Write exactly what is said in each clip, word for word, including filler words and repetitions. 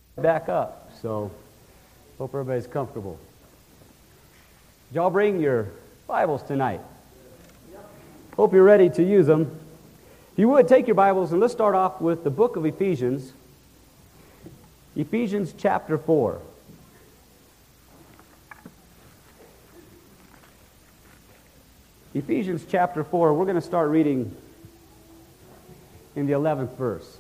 Back up, so hope everybody's comfortable. Did y'all bring your Bibles tonight? Hope you're ready to use them. If you would, take your Bibles and let's start off with the book of Ephesians. Ephesians chapter four. Ephesians chapter four, we're going to start reading in the eleventh verse.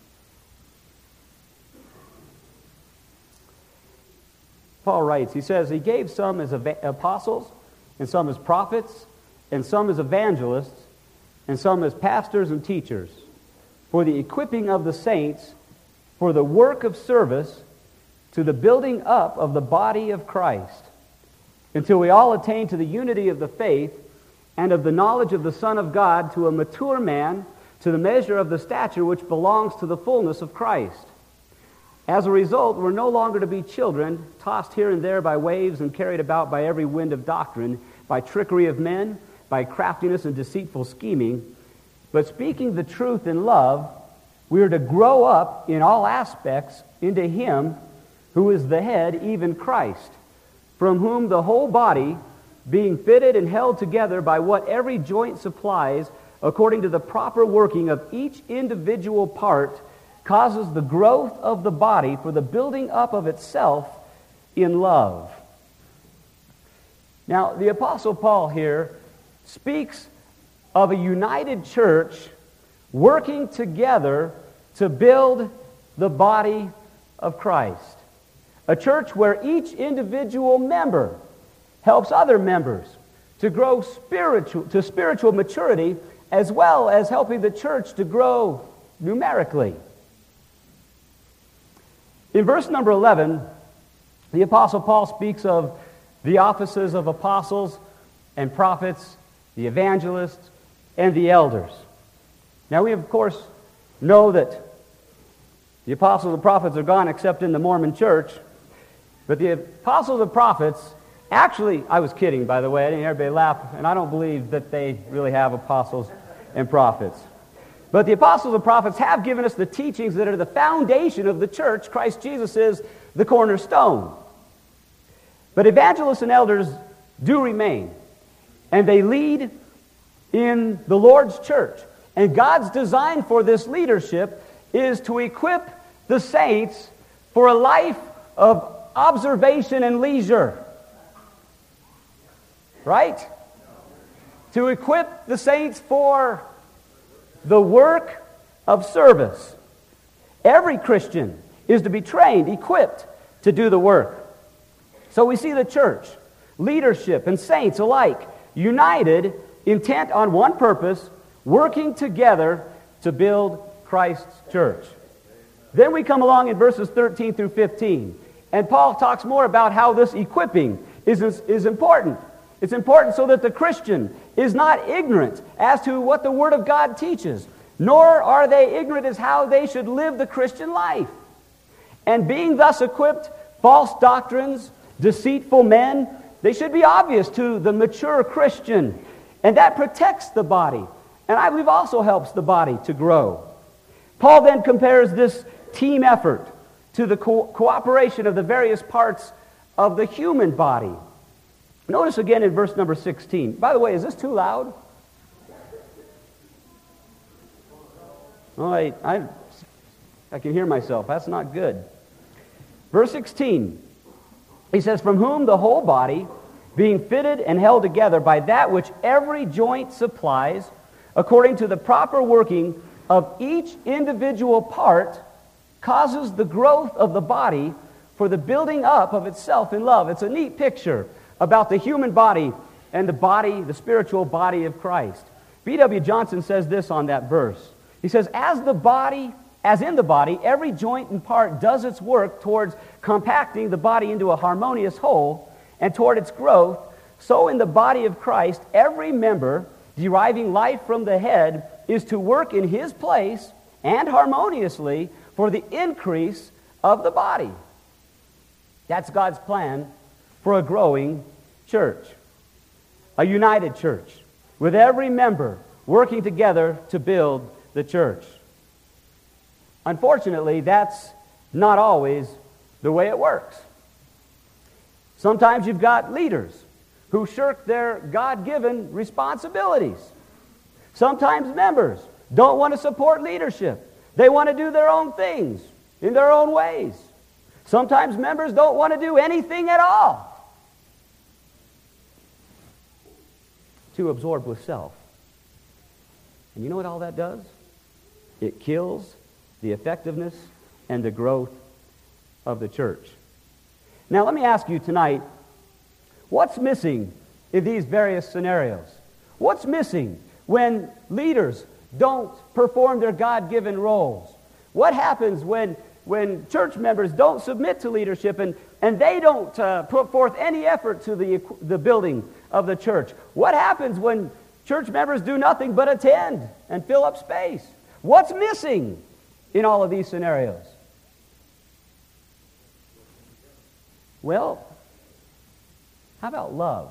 Paul writes, he says, he gave some as apostles, and some as prophets, and some as evangelists, and some as pastors and teachers, for the equipping of the saints, for the work of service, to the building up of the body of Christ, until we all attain to the unity of the faith, and of the knowledge of the Son of God, to a mature man, to the measure of the stature which belongs to the fullness of Christ. As a result, we're no longer to be children, tossed here and there by waves and carried about by every wind of doctrine, by trickery of men, by craftiness and deceitful scheming. But speaking the truth in love, we are to grow up in all aspects into Him who is the head, even Christ, from whom the whole body, being fitted and held together by what every joint supplies, according to the proper working of each individual part, causes the growth of the body for the building up of itself in love. Now, the Apostle Paul here speaks of a united church working together to build the body of Christ. A church where each individual member helps other members to grow spiritual, to spiritual maturity, as well as helping the church to grow numerically. In verse number eleven, the Apostle Paul speaks of the offices of apostles and prophets, the evangelists, and the elders. Now we, of course, know that the apostles and prophets are gone except in the Mormon church, but the apostles and prophets, actually, I was kidding, by the way, I didn't hear everybody laugh, and I don't believe that they really have apostles and prophets. But the apostles and prophets have given us the teachings that are the foundation of the church. Christ Jesus is the cornerstone. But evangelists and elders do remain, and they lead in the Lord's church. And God's design for this leadership is to equip the saints for a life of observation and leisure. Right? To equip the saints for the work of service. Every Christian is to be trained, equipped to do the work. So we see the church, leadership, and saints alike united, intent on one purpose, working together to build Christ's church. Then we come along in verses thirteen through fifteen, and Paul talks more about how this equipping is, is important. It's important so that the Christian is not ignorant as to what the Word of God teaches, nor are they ignorant as how they should live the Christian life. And being thus equipped, false doctrines, deceitful men, they should be obvious to the mature Christian. And that protects the body, and I believe also helps the body to grow. Paul then compares this team effort to the co- cooperation of the various parts of the human body. Notice again in verse number sixteen. By the way, is this too loud? Oh, I, I, I can hear myself. That's not good. Verse sixteen. He says, from whom the whole body, being fitted and held together by that which every joint supplies, according to the proper working of each individual part, causes the growth of the body for the building up of itself in love. It's a neat picture about the human body and the body, the spiritual body of Christ. B W Johnson says this on that verse. He says, as the body, as in the body, every joint and part does its work towards compacting the body into a harmonious whole and toward its growth, so in the body of Christ, every member deriving life from the head is to work in his place and harmoniously for the increase of the body. That's God's plan for a growing church, a united church, with every member working together to build the church. Unfortunately, that's not always the way it works. Sometimes you've got leaders who shirk their God-given responsibilities. Sometimes members don't want to support leadership. They want to do their own things in their own ways. Sometimes members don't want to do anything at all. Too absorbed with self. And you know what all that does? It kills the effectiveness and the growth of the church. Now let me ask you tonight, what's missing in these various scenarios? What's missing when leaders don't perform their God-given roles? What happens when, when church members don't submit to leadership and, and they don't uh, put forth any effort to the, the building of the church? What happens when church members do nothing but attend and fill up space? What's missing in all of these scenarios? Well, how about love?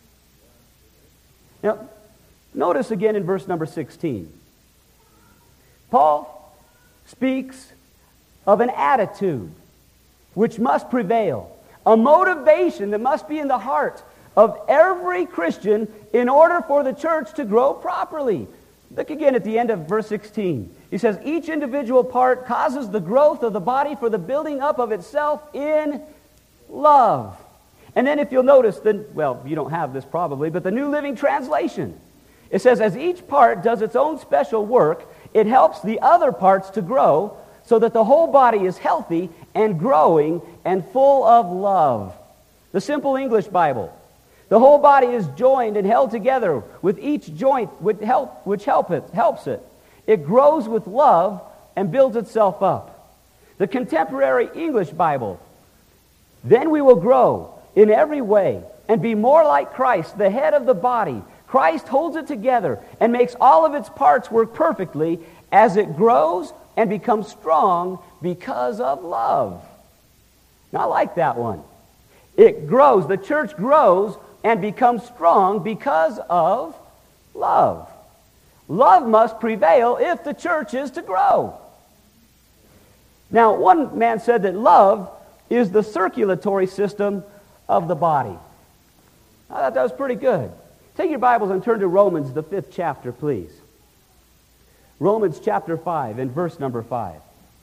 Now, notice again in verse number sixteen. Paul speaks of an attitude which must prevail, a motivation that must be in the heart of every Christian in order for the church to grow properly. Look again at the end of verse sixteen. He says, each individual part causes the growth of the body for the building up of itself in love. And then if you'll notice, then, well, you don't have this probably, but the New Living Translation, it says, as each part does its own special work, it helps the other parts to grow so that the whole body is healthy and growing and full of love. The Simple English Bible. The whole body is joined and held together with each joint which, help, which help it, helps it. It grows with love and builds itself up. The Contemporary English Bible. Then we will grow in every way and be more like Christ, the head of the body. Christ holds it together and makes all of its parts work perfectly as it grows and becomes strong because of love. Now, I like that one. It grows. The church grows and becomes strong because of love. Love must prevail if the church is to grow. Now, one man said that love is the circulatory system of the body. I thought that was pretty good. Take your Bibles and turn to Romans, the fifth chapter, please. Romans chapter five and verse number five.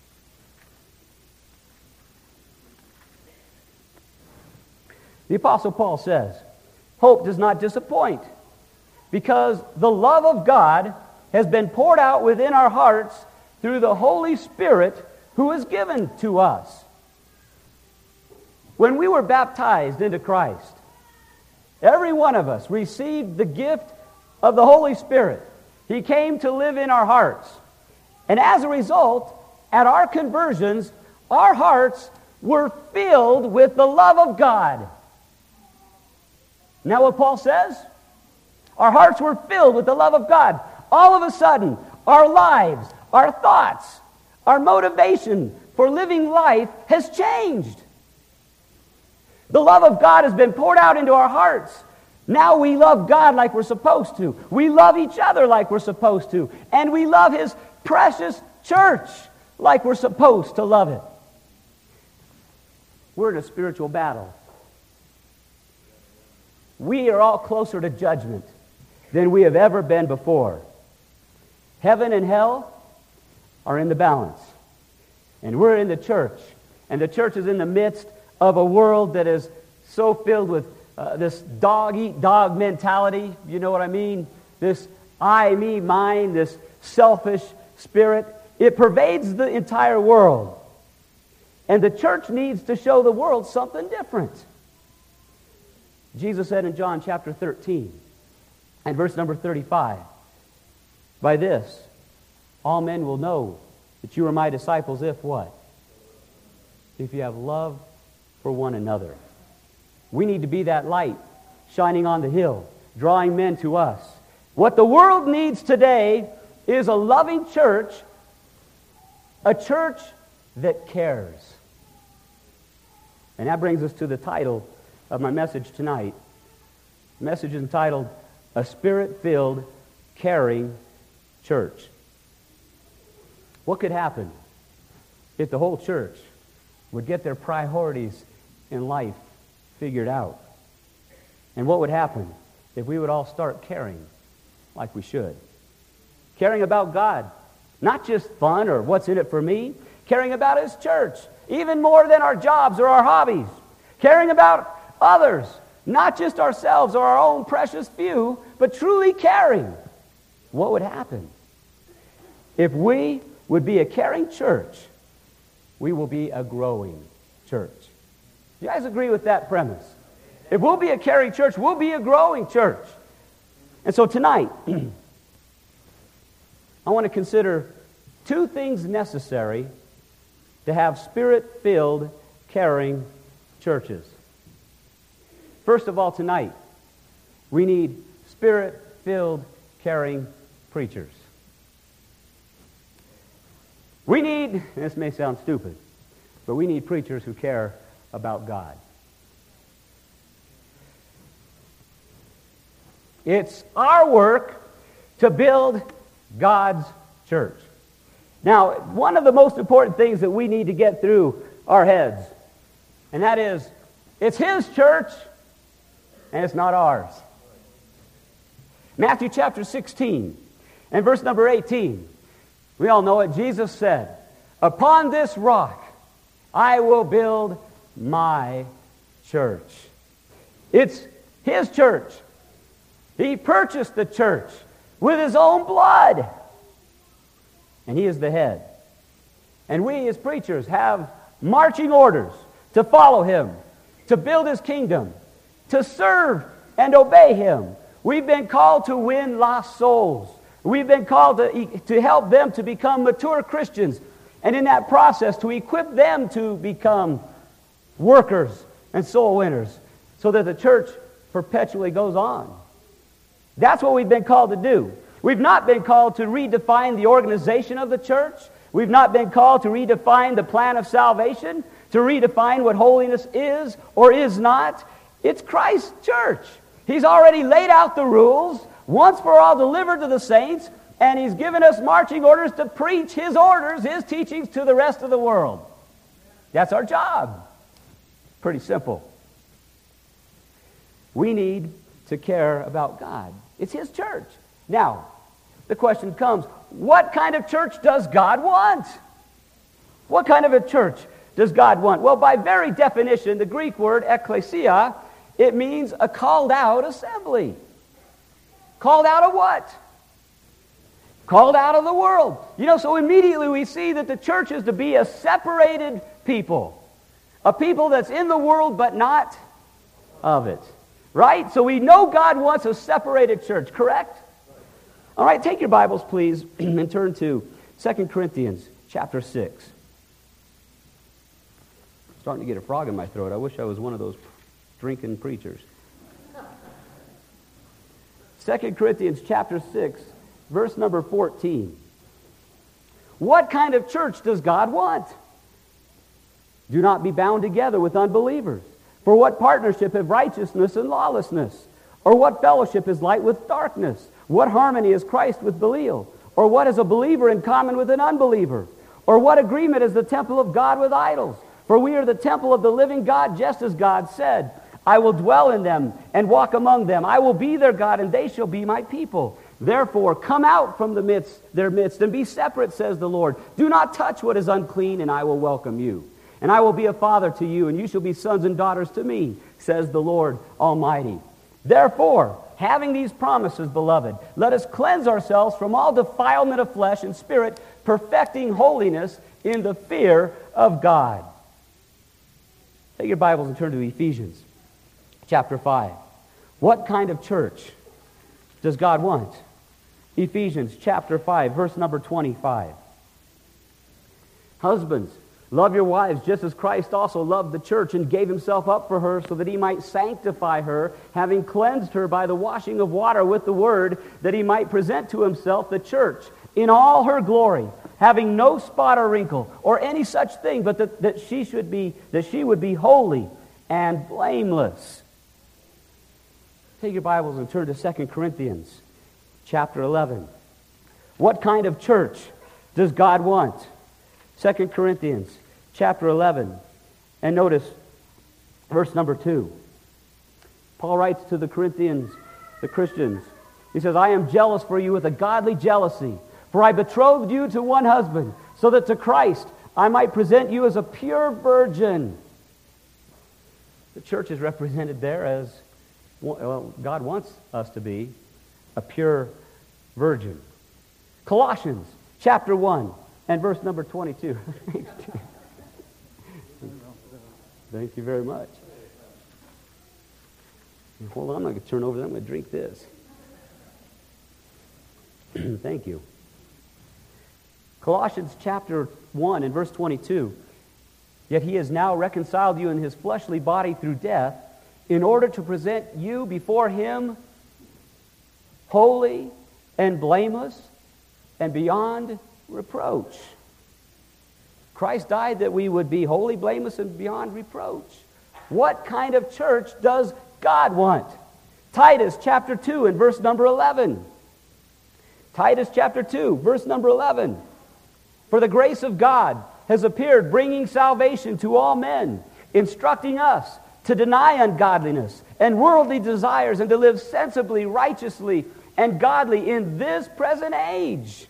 The Apostle Paul says, hope does not disappoint, because the love of God has been poured out within our hearts through the Holy Spirit who is given to us. When we were baptized into Christ, every one of us received the gift of the Holy Spirit. He came to live in our hearts. And as a result, at our conversions, our hearts were filled with the love of God. Now what Paul says? Our hearts were filled with the love of God. All of a sudden, our lives, our thoughts, our motivation for living life has changed. The love of God has been poured out into our hearts. Now we love God like we're supposed to. We love each other like we're supposed to. And we love His precious church like we're supposed to love it. We're in a spiritual battle. We are all closer to judgment than we have ever been before. Heaven and hell are in the balance. And we're in the church. And the church is in the midst of a world that is so filled with uh, this dog-eat-dog mentality. You know what I mean? This I, me, mine, this selfish spirit. It pervades the entire world. And the church needs to show the world something different. Jesus said in John chapter thirteen and verse number thirty-five, by this, all men will know that you are my disciples if what? If you have love for one another. We need to be that light shining on the hill, drawing men to us. What the world needs today is a loving church, a church that cares. And that brings us to the title of my message tonight. The message is entitled, A Spirit-Filled, Caring Church. What could happen if the whole church would get their priorities in life figured out. And what would happen if we would all start caring like we should? Caring about God. Not just fun or what's in it for me. Caring about His church. Even more than our jobs or our hobbies. Caring about others. Not just ourselves or our own precious few, but truly caring. What would happen? If we would be a caring church, we will be a growing church. You guys agree with that premise? If we'll be a caring church, we'll be a growing church. And so tonight, I want to consider two things necessary to have Spirit-filled, caring churches. First of all, tonight, we need Spirit-filled, caring preachers. We need, this may sound stupid, but we need preachers who care about God. It's our work to build God's church. Now, one of the most important things that we need to get through our heads, and that is, it's His church, and it's not ours. Matthew chapter sixteen, and verse number eighteen, we all know it. Jesus said, "Upon this rock I will build my church." It's His church. He purchased the church with His own blood. And He is the head. And we as preachers have marching orders to follow Him, to build His kingdom, to serve and obey Him. We've been called to win lost souls. We've been called to, to help them to become mature Christians. And in that process, to equip them to become workers and soul winners so that the church perpetually goes on. That's what we've been called to do. We've not been called to redefine the organization of the church. We've not been called to redefine the plan of salvation, to redefine what holiness is or is not. It's Christ's church. He's already laid out the rules, once for all delivered to the saints, and He's given us marching orders to preach His orders, His teachings to the rest of the world. That's our job. Pretty simple. We need to care about God. It's His church. Now, the question comes, what kind of church does God want? What kind of a church does God want? Well, by very definition, the Greek word ekklesia, it means a called out assembly. Called out of what? Called out of the world. You know, so immediately we see that the church is to be a separated people. A people that's in the world but not of it. Right? So we know God wants a separated church, correct? All right, take your Bibles, please, and turn to Second Corinthians chapter six. I'm starting to get a frog in my throat. I wish I was one of those drinking preachers. Second Corinthians chapter six, verse number fourteen. What kind of church does God want? Do not be bound together with unbelievers. For what partnership have righteousness and lawlessness? Or what fellowship is light with darkness? What harmony is Christ with Belial? Or what is a believer in common with an unbeliever? Or what agreement is the temple of God with idols? For we are the temple of the living God, just as God said, I will dwell in them and walk among them. I will be their God, and they shall be my people. Therefore, come out from the midst, their midst, and be separate, says the Lord. Do not touch what is unclean, and I will welcome you. And I will be a father to you, and you shall be sons and daughters to me, says the Lord Almighty. Therefore, having these promises, beloved, let us cleanse ourselves from all defilement of flesh and spirit, perfecting holiness in the fear of God. Take your Bibles and turn to Ephesians chapter five. What kind of church does God want? Ephesians chapter five, verse number twenty-five. Husbands, love your wives just as Christ also loved the church and gave Himself up for her so that He might sanctify her, having cleansed her by the washing of water with the word, that He might present to Himself the church in all her glory, having no spot or wrinkle or any such thing, but that, that she should be that she would be holy and blameless. Take your Bibles and turn to Second Corinthians chapter eleven. What kind of church does God want? Second Corinthians chapter eleven And notice verse number two. Paul writes to the Corinthians, the Christians. He says, I am jealous for you with a godly jealousy, for I betrothed you to one husband, so that to Christ I might present you as a pure virgin. The church is represented there as, well, God wants us to be a pure virgin. Colossians chapter one and verse number twenty-two. Thank you very much. Hold on, I'm going to turn over there. I'm going to drink this. Thank you. Colossians chapter one and verse twenty-two. Yet he has now reconciled you in his fleshly body through death, in order to present you before him holy and blameless and beyond reproach. Christ died that we would be holy, blameless, and beyond reproach. What kind of church does God want? Titus chapter two and verse number eleven. Titus chapter two, verse number eleven. For the grace of God has appeared, bringing salvation to all men, instructing us to deny ungodliness and worldly desires and to live sensibly, righteously, and godly in this present age.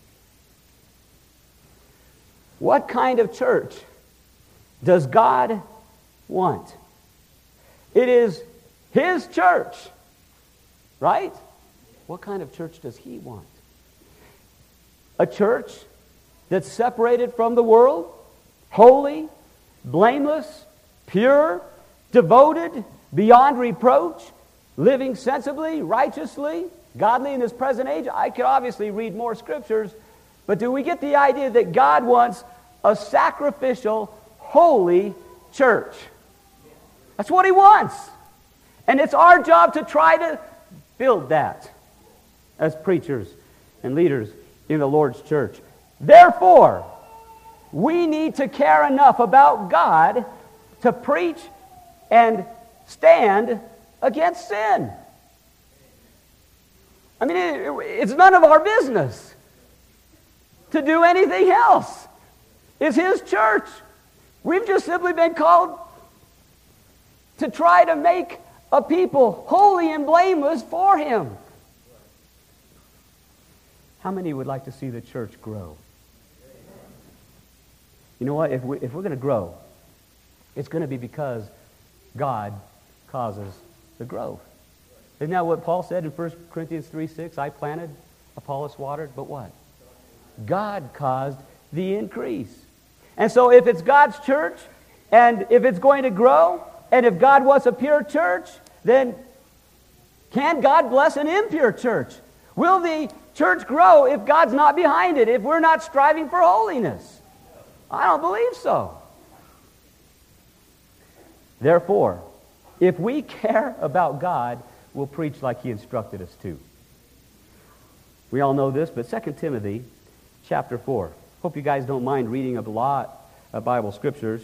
What kind of church does God want? It is His church, right? What kind of church does He want? A church that's separated from the world, holy, blameless, pure, devoted, beyond reproach, living sensibly, righteously, godly in this present age. I could obviously read more scriptures, but do we get the idea that God wants a sacrificial, holy church? That's what He wants. And it's our job to try to build that as preachers and leaders in the Lord's church. Therefore, we need to care enough about God to preach and stand against sin. I mean, it, it's none of our business to do anything else. It's His church. We've just simply been called to try to make a people holy and blameless for Him. How many would like to see the church grow? You know what? If, we, if we're going to grow, it's going to be because God causes the growth. Isn't that what Paul said in First Corinthians three six? I planted, Apollos watered, but what? God caused the increase. And so if it's God's church, and if it's going to grow, and if God wants a pure church, then can God bless an impure church? Will the church grow if God's not behind it, if we're not striving for holiness? I don't believe so. Therefore, if we care about God, we'll preach like He instructed us to. We all know this, but Second Timothy chapter four. Hope you guys don't mind reading a lot of Bible scriptures.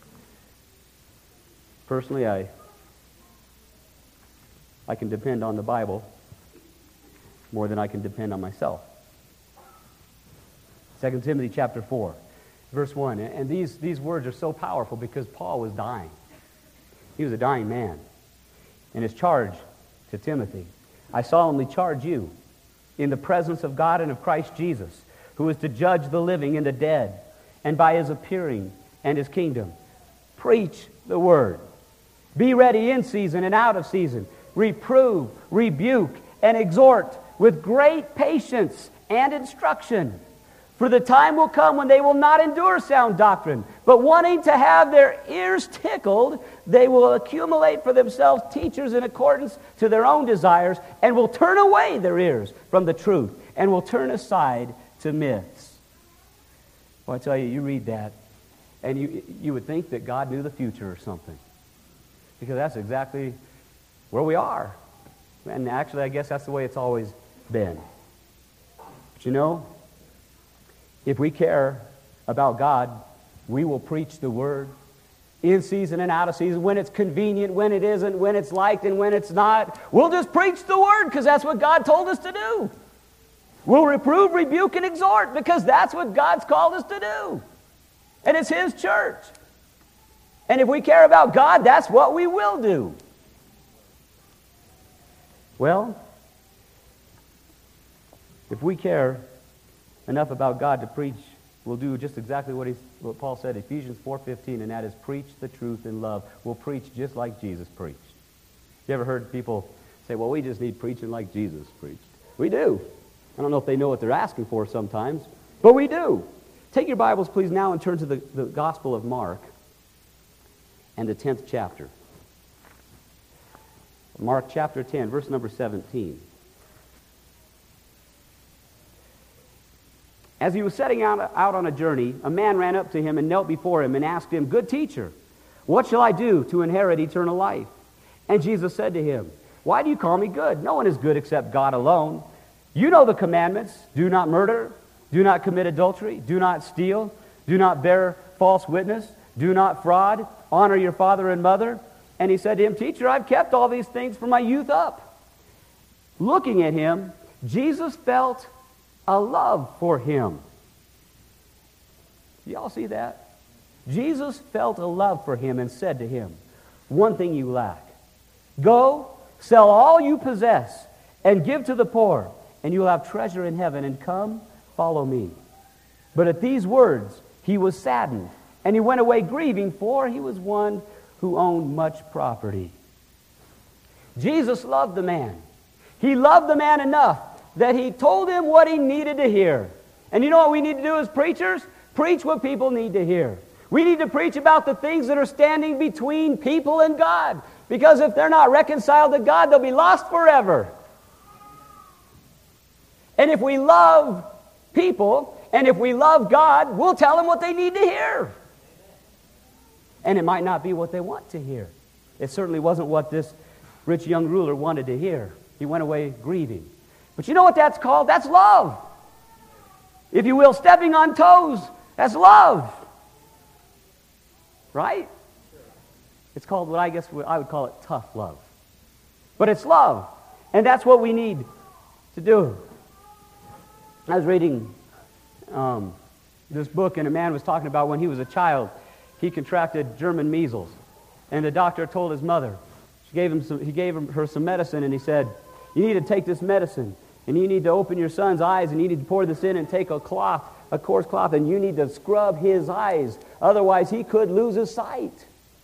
Personally, I, I can depend on the Bible more than I can depend on myself. Second Timothy chapter four, verse one. And these, these words are so powerful because Paul was dying. He was a dying man. And his charge to Timothy, I solemnly charge you in the presence of God and of Christ Jesus, who is to judge the living and the dead, and by His appearing and His kingdom, preach the word. Be ready in season and out of season. Reprove, rebuke, and exhort with great patience and instruction. For the time will come when they will not endure sound doctrine, but wanting to have their ears tickled, they will accumulate for themselves teachers in accordance to their own desires, and will turn away their ears from the truth, and will turn aside to myths. Well, I tell you, you read that, and you, you would think that God knew the future or something. Because that's exactly where we are. And actually, I guess that's the way it's always been. But you know, if we care about God, we will preach the Word in season and out of season, when it's convenient, when it isn't, when it's liked and when it's not. We'll just preach the Word because that's what God told us to do. We'll reprove, rebuke, and exhort because that's what God's called us to do. And it's His church. And if we care about God, that's what we will do. Well, if we care enough about God to preach, we'll do just exactly what, he's, what Paul said, Ephesians four fifteen, and that is preach the truth in love. We'll preach just like Jesus preached. You ever heard people say, well, we just need preaching like Jesus preached? We do. I don't know if they know what they're asking for sometimes, but we do. Take your Bibles, please, now and turn to the, the Gospel of Mark and the tenth chapter. Mark chapter ten, verse number seventeen. As he was setting out, out on a journey, a man ran up to him and knelt before him and asked him, Good teacher, what shall I do to inherit eternal life? And Jesus said to him, Why do you call me good? No one is good except God alone. You know the commandments. Do not murder. Do not commit adultery. Do not steal. Do not bear false witness. Do not fraud. Honor your father and mother. And he said to him, Teacher, I've kept all these things from my youth up. Looking at him, Jesus felt a love for him. Y'all see that? Jesus felt a love for him and said to him, One thing you lack. Go, sell all you possess, and give to the poor, and you will have treasure in heaven, and come, follow me. But at these words he was saddened, and he went away grieving, for he was one who owned much property. Jesus loved the man. He loved the man enough that he told him what he needed to hear. And you know what we need to do as preachers? Preach what people need to hear. We need to preach about the things that are standing between people and God. Because if they're not reconciled to God, they'll be lost forever. And if we love people, and if we love God, we'll tell them what they need to hear. And it might not be what they want to hear. It certainly wasn't what this rich young ruler wanted to hear. He went away grieving. But you know what that's called? That's love. If you will, stepping on toes, that's love. Right? It's called what I guess I would call it tough love. But it's love. And that's what we need to do. I was reading um, this book, and a man was talking about when he was a child, he contracted German measles. And the doctor told his mother, she gave him some, he gave her some medicine, and he said, you need to take this medicine, and you need to open your son's eyes, and you need to pour this in and take a cloth, a coarse cloth, and you need to scrub his eyes. Otherwise, he could lose his sight.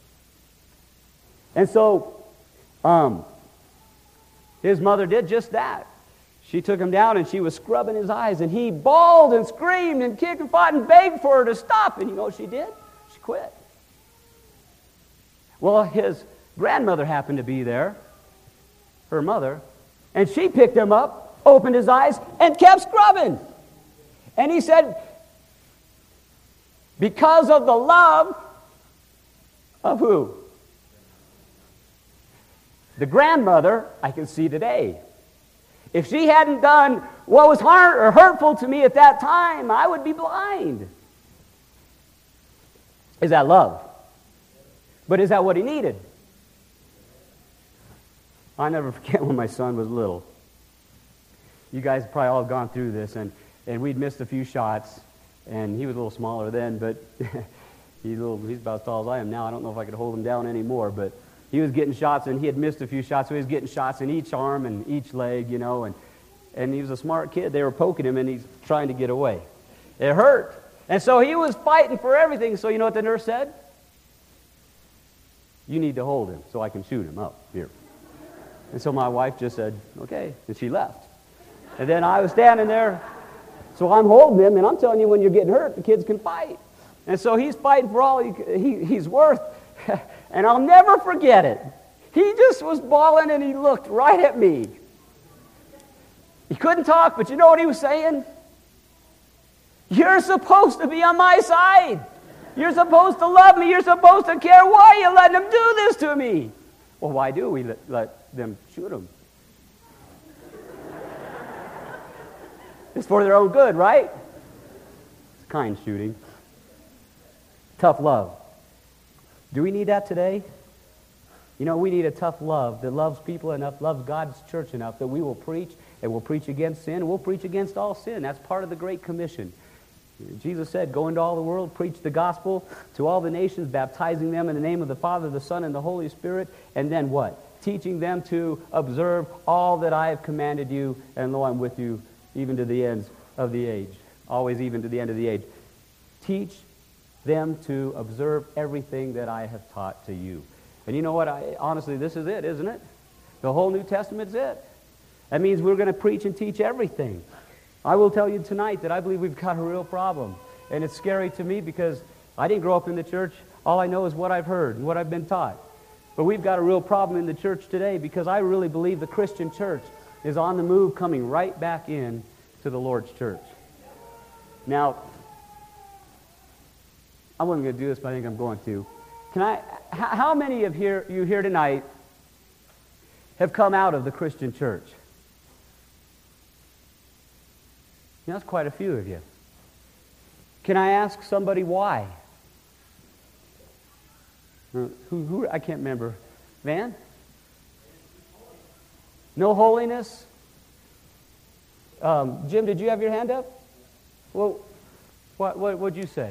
And so, um, his mother did just that. She took him down, and she was scrubbing his eyes, and he bawled and screamed and kicked and fought and begged for her to stop. And you know what she did? She quit. Well, his grandmother happened to be there, her mother, and she picked him up, opened his eyes, and kept scrubbing. And he said, because of the love of who? The grandmother I can see today. If she hadn't done what was hard or hurtful to me at that time, I would be blind. Is that love? But is that what he needed? I'll never forget when my son was little. You guys have probably all gone through this, and, and we'd missed a few shots, and he was a little smaller then, but he's, a little, he's about as tall as I am now. I don't know if I could hold him down anymore, but he was getting shots, and he had missed a few shots, so he was getting shots in each arm and each leg, you know, and, and he was a smart kid. They were poking him, and he's trying to get away. It hurt. And so he was fighting for everything. So you know what the nurse said? You need to hold him so I can shoot him up here. And so my wife just said, okay, and she left. And then I was standing there, so I'm holding him, and I'm telling you, when you're getting hurt, the kids can fight. And so he's fighting for all he, he, he's worth. And I'll never forget it. He just was bawling, and he looked right at me. He couldn't talk, but you know what he was saying? You're supposed to be on my side. You're supposed to love me. You're supposed to care. Why are you letting them do this to me? Well, why do we let, let them shoot them? It's for their own good, right? It's kind shooting. Tough love. Do we need that today? You know, we need a tough love that loves people enough, loves God's church enough that we will preach, and we'll preach against sin, and we'll preach against all sin. That's part of the Great Commission. Jesus said, go into all the world, preach the gospel to all the nations, baptizing them in the name of the Father, the Son, and the Holy Spirit. And then what? Teaching them to observe all that I have commanded you, and lo, I'm with you even to the ends of the age. Always even to the end of the age. Teach them to observe everything that I have taught to you. And you know what? I, honestly, this is it, isn't it? The whole New Testament's it. That means we're going to preach and teach everything. I will tell you tonight that I believe we've got a real problem. And it's scary to me because I didn't grow up in the church. All I know is what I've heard and what I've been taught. But we've got a real problem in the church today because I really believe the Christian church is on the move, coming right back in to the Lord's church. Now, I wasn't going to do this, but I think I'm going to. Can I? How many of here, you here tonight have come out of the Christian church? Yeah, that's quite a few of you. Can I ask somebody why? Uh, who, who? I can't remember. Van? No holiness? Um, Jim, did you have your hand up? Well, what what would you say?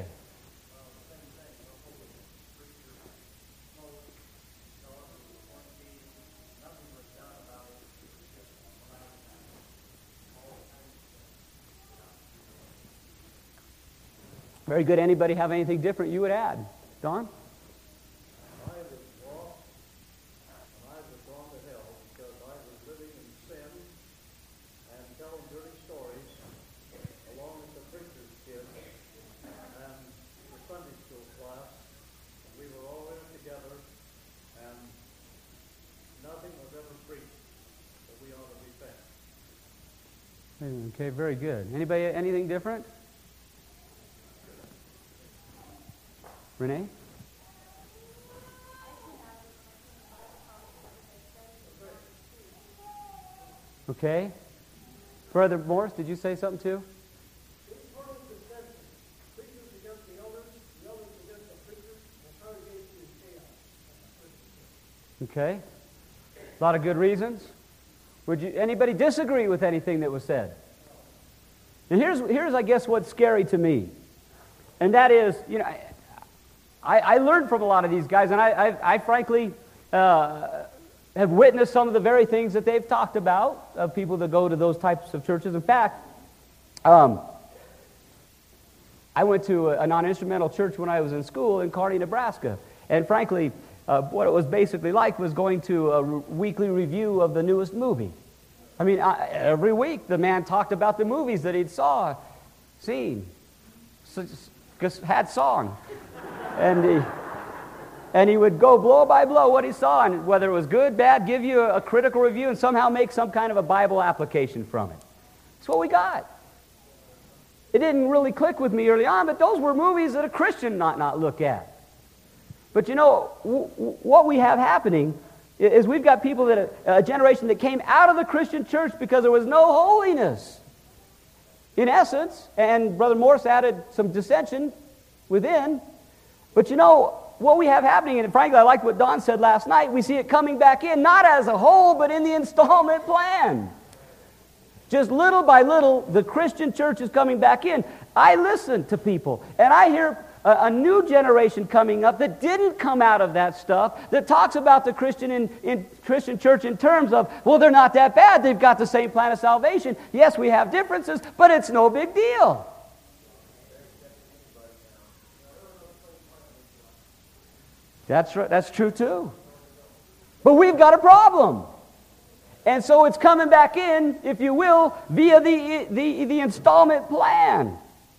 Very good. Anybody have anything different you would add? Don? I was lost, and I was gone to hell because I was living in sin and telling dirty stories along with the preacher's kids and the Sunday school class. And we were all in it together, and nothing was ever preached that we ought to repent. Okay, very good. Anybody, anything different? Renee? Okay. Brother Morris, did you say something too? Okay. A lot of good reasons. Would you anybody disagree with anything that was said? And here's here's I guess what's scary to me. And that is, you know, I, I, I learned from a lot of these guys, and I, I, I frankly uh, have witnessed some of the very things that they've talked about of people that go to those types of churches. In fact, um, I went to a, a non-instrumental church when I was in school in Kearney, Nebraska. And frankly, uh, what it was basically like was going to a re- weekly review of the newest movie. I mean, I, every week the man talked about the movies that he'd saw, seen, s- had song. And he, and he would go blow by blow what he saw, and whether it was good, bad, give you a, a critical review and somehow make some kind of a Bible application from it. That's what we got. It didn't really click with me early on, but those were movies that a Christian might not look at. But you know, w- w- what we have happening is we've got people that, a generation that came out of the Christian church because there was no holiness. In essence, and Brother Morse added some dissension within. But you know, what we have happening, and frankly, I like what Don said last night, we see it coming back in, not as a whole, but in the installment plan. Just little by little, the Christian church is coming back in. I listen to people, and I hear a, a new generation coming up that didn't come out of that stuff, that talks about the Christian in, in Christian church in terms of, well, they're not that bad, they've got the same plan of salvation. Yes, we have differences, but it's no big deal. That's right. That's true too. But we've got a problem. And so it's coming back in, if you will, via the, the, the installment plan.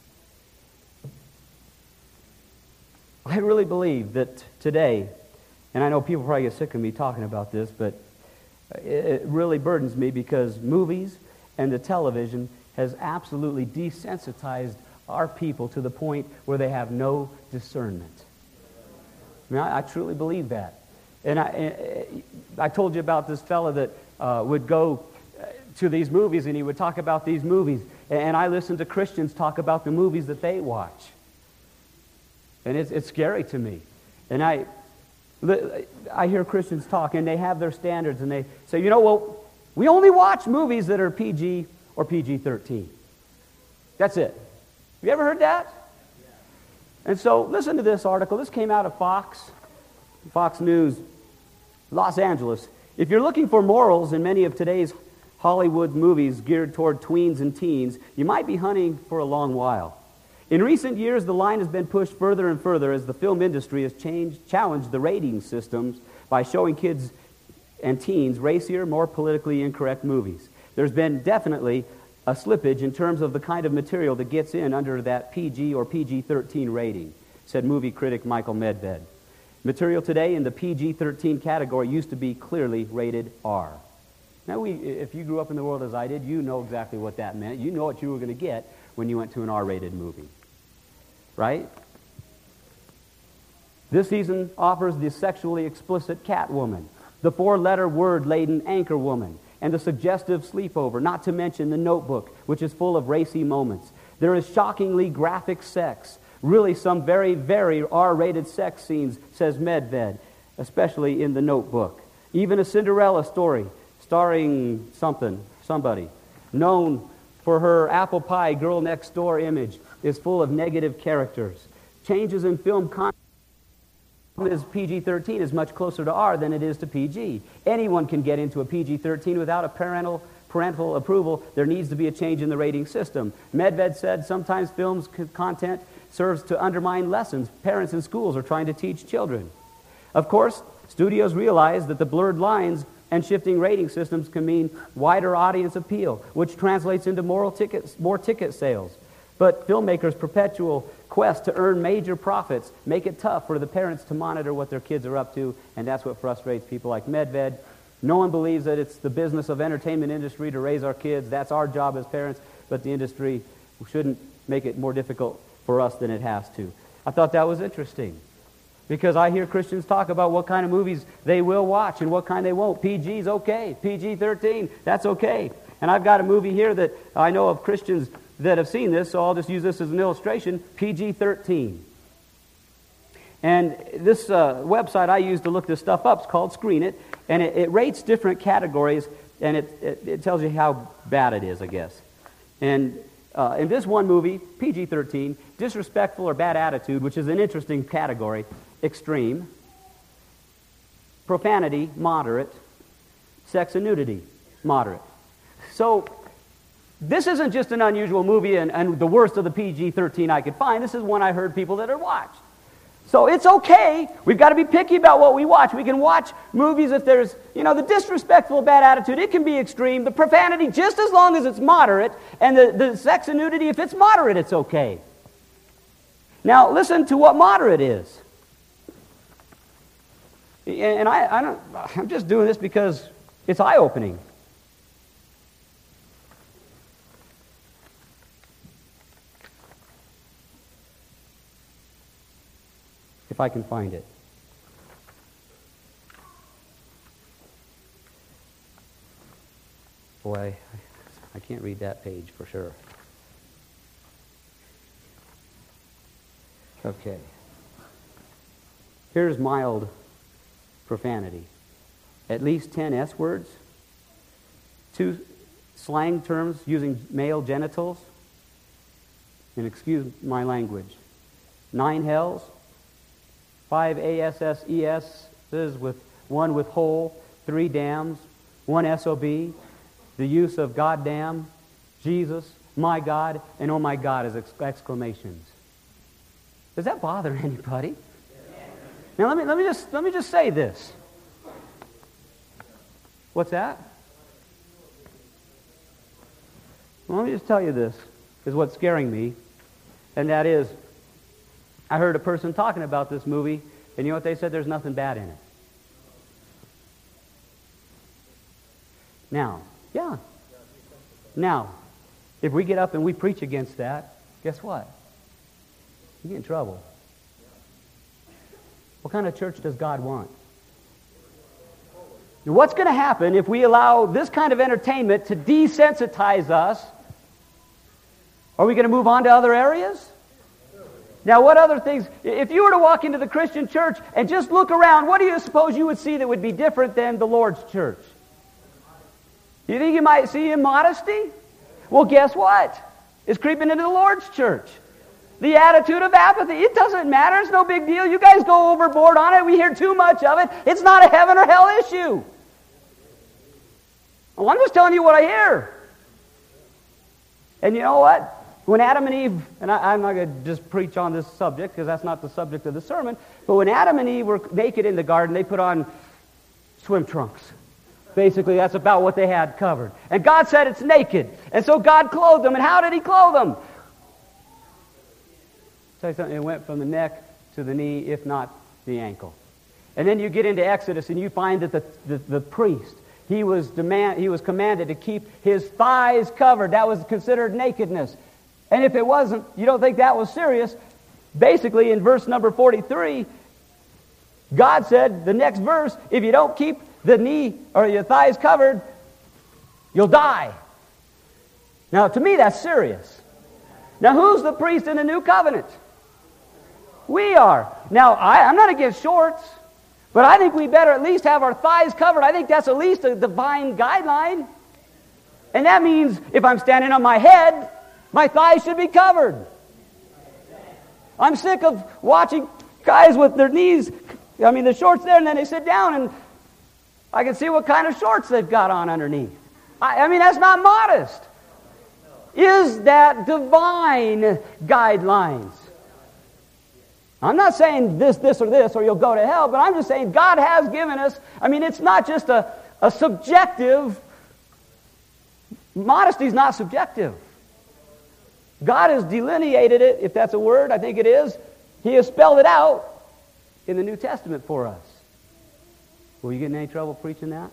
I really believe that today, and I know people probably get sick of me talking about this, but it really burdens me because movies and the television has absolutely desensitized our people to the point where they have no discernment. I mean, I, I truly believe that. And I, I told you about this fella that uh, would go to these movies and he would talk about these movies. And I listen to Christians talk about the movies that they watch. And it's, it's scary to me. And I, I hear Christians talk and they have their standards and they say, you know, well, we only watch movies that are P G or P G thirteen. That's it. you ever heard that? And so listen to this article. This came out of Fox, Fox News, Los Angeles. If you're looking for morals in many of today's Hollywood movies geared toward tweens and teens, you might be hunting for a long while. In recent years, the line has been pushed further and further as the film industry has changed, challenged the rating systems by showing kids and teens racier, more politically incorrect movies. There's been definitely a slippage in terms of the kind of material that gets in under that P G or P G thirteen rating, said movie critic Michael Medved. Material today in the P G thirteen category used to be clearly rated R. Now, we, if you grew up in the world as I did, you know exactly what that meant. You know what you were going to get when you went to an R-rated movie, right? This season offers the sexually explicit Catwoman, the four-letter word-laden Anchorwoman, and the suggestive Sleepover, not to mention The Notebook, which is full of racy moments. There is shockingly graphic sex, really some very, very R-rated sex scenes, says Medved, especially in The Notebook. Even a Cinderella story starring something, somebody, known for her apple pie girl next door image, is full of negative characters. Changes in film content is P G thirteen is much closer to R than it is to P G. Anyone can get into a P G thirteen without a parental parental approval. There needs to be a change in the rating system. Medved said sometimes film's content serves to undermine lessons parents and schools are trying to teach children. Of course, studios realize that the blurred lines and shifting rating systems can mean wider audience appeal, which translates into moral tickets, more ticket sales. But filmmakers' perpetual quest to earn major profits make it tough for the parents to monitor what their kids are up to, and that's what frustrates people like Medved. No one believes that it's the business of entertainment industry to raise our kids. That's our job as parents, but the industry shouldn't make it more difficult for us than it has to. I thought that was interesting, because I hear Christians talk about what kind of movies they will watch and what kind they won't. P G's okay. P G thirteen, that's okay. And I've got a movie here that I know of Christians that have seen this, so I'll just use this as an illustration, P G thirteen. And this uh, website I use to look this stuff up is called Screen It, and it, it rates different categories, and it, it, it tells you how bad it is, I guess. And uh, in this one movie, P G thirteen, disrespectful or bad attitude, which is an interesting category, extreme, profanity, moderate, sex and nudity, moderate. So this isn't just an unusual movie and, and the worst of the P G thirteen I could find. This is one I heard people that had watched. So it's okay. We've got to be picky about what we watch. We can watch movies if there's, you know, the disrespectful, bad attitude. It can be extreme. The profanity, just as long as it's moderate. And the, the sex and nudity, if it's moderate, it's okay. Now, listen to what moderate is. And I, I don't, I'm just doing this because it's eye-opening. If I can find it. Boy, I, I can't read that page for sure. Okay. Here's mild profanity. At least ten S words. Two slang terms using male genitals. And excuse my language. Nine hells. Five A S S E S's with one with whole, three dams, one S O B, the use of goddamn, Jesus, my God, and oh my God as exclamations. Does that bother anybody? Now let me let me just let me just say this. What's that? Well, let me just tell you this is what's scaring me, and that is, I heard a person talking about this movie, and you know what they said? There's nothing bad in it. Now, yeah. Now, if we get up and we preach against that, guess what? You get in trouble. What kind of church does God want? Now, what's going to happen if we allow this kind of entertainment to desensitize us? Are we going to move on to other areas? Now, what other things, if you were to walk into the Christian church and just look around, what do you suppose you would see that would be different than the Lord's church? You think you might see immodesty? Well, guess what? It's creeping into the Lord's church. the attitude of apathy. It doesn't matter. It's no big deal. You guys go overboard on it. We hear too much of it. It's not a heaven or hell issue. Well, I'm just telling you what I hear. And you know what? When Adam and Eve, and I, I'm not going to just preach on this subject because that's not the subject of the sermon, but when Adam and Eve were naked in the garden, they put on swim trunks. Basically, that's about what they had covered. And God said it's naked. And so God clothed them. And how did He clothe them? Tell you something, it went from the neck to the knee, if not the ankle. And then you get into Exodus and you find that the, the, the priest, he was demand, he was commanded to keep his thighs covered. That was considered nakedness. And if it wasn't, you don't think that was serious. Basically, in verse number forty-three, God said, the next verse, if you don't keep the knee or your thighs covered, you'll die. Now, to me, that's serious. Now, who's the priest in the new covenant? We are. Now, I, I'm not against shorts, but I think we better at least have our thighs covered. I think that's at least a divine guideline. And that means if I'm standing on my head, my thighs should be covered. I'm sick of watching guys with their knees, I mean, the shorts there, and then they sit down, and I can see what kind of shorts they've got on underneath. I, I mean, that's not modest. Is that divine guidelines? I'm not saying this, this, or this, or you'll go to hell, but I'm just saying God has given us, I mean, it's not just a, a subjective, modesty is not subjective. God has delineated it, if that's a word, I think it is. He has spelled it out in the New Testament for us. Will you get in any trouble preaching that?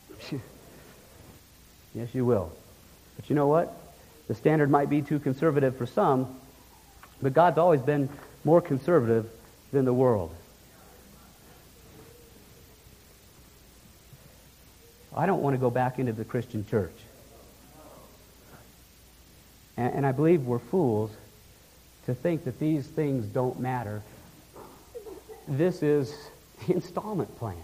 Yes, you will. But you know what? The standard might be too conservative for some, but God's always been more conservative than the world. I don't want to go back into the Christian church. And, and I believe we're fools to think that these things don't matter. This is the installment plan.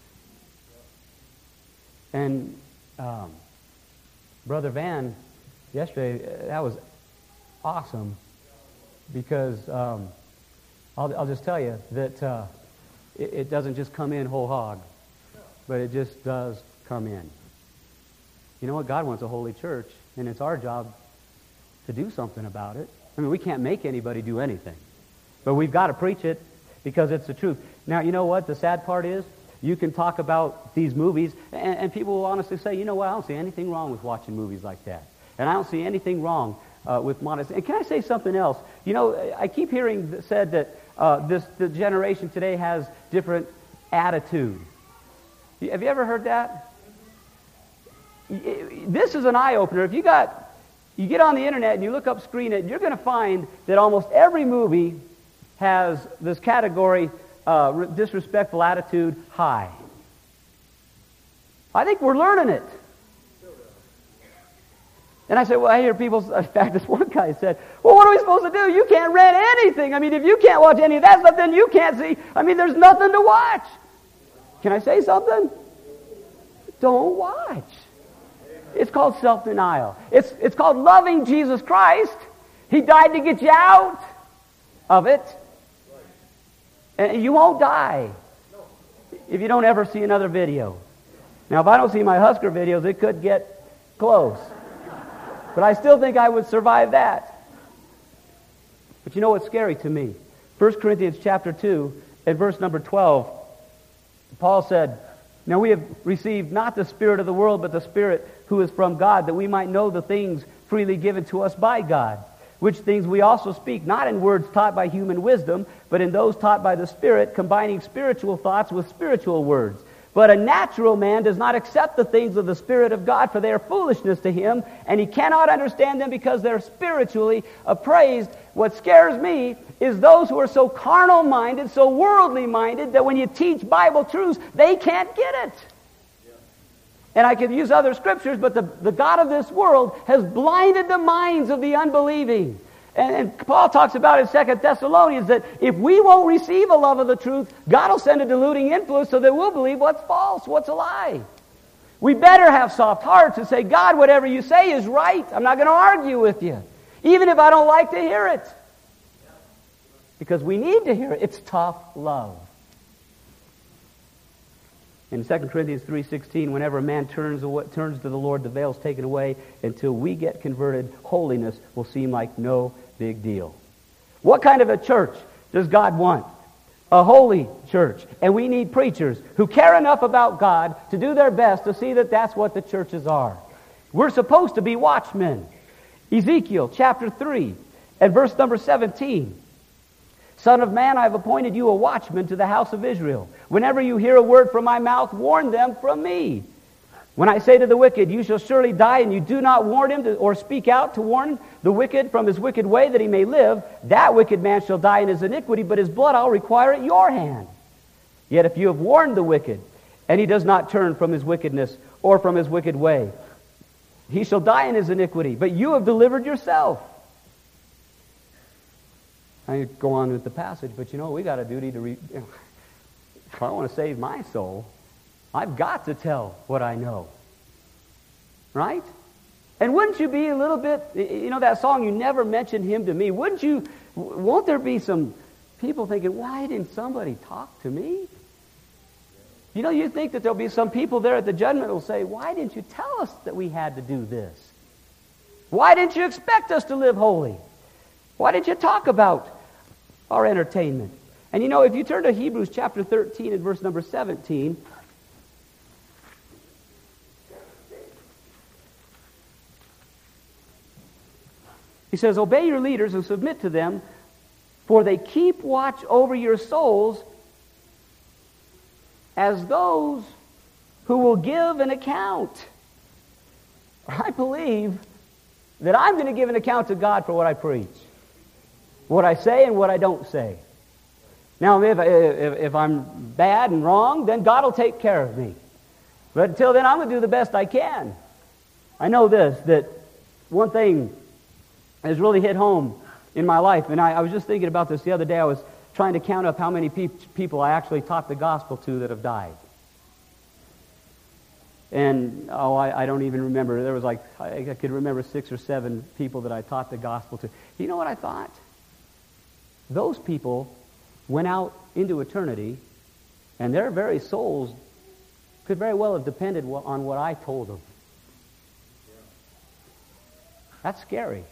And um, Brother Van, yesterday, that was awesome because um, I'll, I'll just tell you that uh, it, it doesn't just come in whole hog, but it just does come in. You know what? God wants a holy church, and it's our job to do something about it. I mean, we can't make anybody do anything, but we've got to preach it because it's the truth. Now, you know what? The sad part is, you can talk about these movies, and, and people will honestly say, you know what, I don't see anything wrong with watching movies like that. And I don't see anything wrong uh, with modesty. And can I say something else? You know, I keep hearing said that uh, this the generation today has different attitude. Have you ever heard that? This is an eye-opener. If you got, you get on the internet and you look up Screen It, you're going to find that almost every movie has this category, Uh, disrespectful attitude, high. I think we're learning it. And I said, well, I hear people, in fact, this one guy said, well, what are we supposed to do? You can't rent anything. I mean, if you can't watch any of that stuff, then you can't see. I mean, there's nothing to watch. Can I say something? Don't watch. It's called self-denial. It's, it's called loving Jesus Christ. He died to get you out of it. And you won't die if you don't ever see another video. Now, if I don't see my Husker videos, it could get close. But I still think I would survive that. But you know what's scary to me? First Corinthians chapter two and verse number twelve, Paul said, now we have received not the spirit of the world, but the Spirit who is from God, that we might know the things freely given to us by God. Which things we also speak, not in words taught by human wisdom, but in those taught by the Spirit, combining spiritual thoughts with spiritual words. But a natural man does not accept the things of the Spirit of God, for they are foolishness to him, and he cannot understand them because they're spiritually appraised. What scares me is those who are so carnal-minded, so worldly-minded, that when you teach Bible truths, they can't get it. And I could use other scriptures, but the, the God of this world has blinded the minds of the unbelieving. And, and Paul talks about in Second Thessalonians that if we won't receive a love of the truth, God will send a deluding influence so that we'll believe what's false, what's a lie. We better have soft hearts and say, God, whatever you say is right. I'm not going to argue with you, even if I don't like to hear it. because we need to hear it. It's tough love. In Second Corinthians three sixteen, whenever a man turns away, turns to the Lord, the veil's taken away. Until we get converted, holiness will seem like no big deal. What kind of a church does God want? A holy church. And we need preachers who care enough about God to do their best to see that that's what the churches are. We're supposed to be watchmen. Ezekiel chapter three and verse number seventeen. Son of man, I have appointed you a watchman to the house of Israel. Whenever you hear a word from my mouth, warn them from me. When I say to the wicked, you shall surely die, and you do not warn him to, or speak out to warn the wicked from his wicked way that he may live, that wicked man shall die in his iniquity, but his blood I'll require at your hand. Yet if you have warned the wicked, and he does not turn from his wickedness or from his wicked way, he shall die in his iniquity, but you have delivered yourself. I go on with the passage, but you know, we got a duty to read. You know, if I want to save my soul, I've got to tell what I know. Right? And wouldn't you be a little bit, you know that song, You Never Mentioned Him to Me, wouldn't you, won't there be some people thinking, why didn't somebody talk to me? You know, you think that there'll be some people there at the judgment who will say, why didn't you tell us that we had to do this? Why didn't you expect us to live holy? Why didn't you talk about our entertainment? And you know, if you turn to Hebrews chapter thirteen and verse number seventeen, he says, obey your leaders and submit to them, for they keep watch over your souls as those who will give an account. I believe that I'm going to give an account to God for what I preach, what I say and what I don't say. Now, if, if, if I'm bad and wrong, then God will take care of me. But until then, I'm going to do the best I can. I know this, that one thing has really hit home in my life, and I, I was just thinking about this the other day. I was trying to count up how many pe- people I actually taught the gospel to that have died. And, oh, I, I don't even remember. There was like, I, I could remember six or seven people that I taught the gospel to. You know what I thought? Those people went out into eternity, and their very souls could very well have depended on what I told them. That's scary.